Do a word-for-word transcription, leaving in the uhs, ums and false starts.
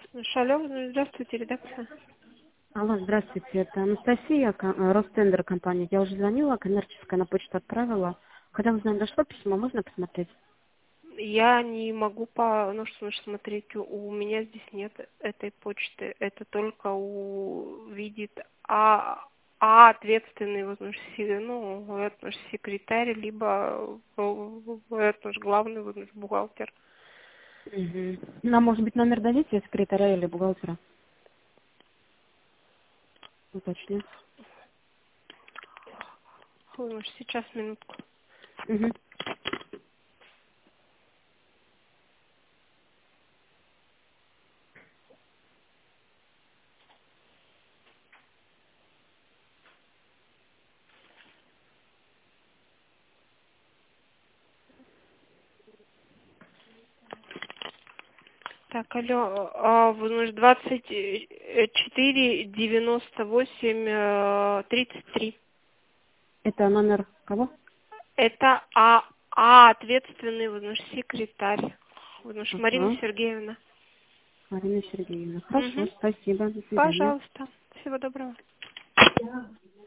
Алло, здравствуйте, редакция. Алло, здравствуйте, это Анастасия, ко- э, Ростендер компания. Я уже звонила, коммерческая на почту отправила. Когда узнаю, дошло письмо, можно посмотреть? Я не могу по, ну что значит смотреть, у у меня здесь нет этой почты, это только у видит а, а ответственный вот наш се- ну это наш секретарь, либо э, это наш главный вот наш бухгалтер. Угу. Нам, может быть, номер дадите секретаря или бухгалтера? Уточню. Ой, ну, сейчас минутку. Угу. Так, алло, а, вот наш двадцать четыре девяносто восемь э, тридцать три. Это номер кого? Это А, а ответственный вот наш секретарь, вот наша Марина Ага. Сергеевна. Марина Сергеевна. Хорошо, Угу. спасибо. До свидания. Пожалуйста. Всего доброго.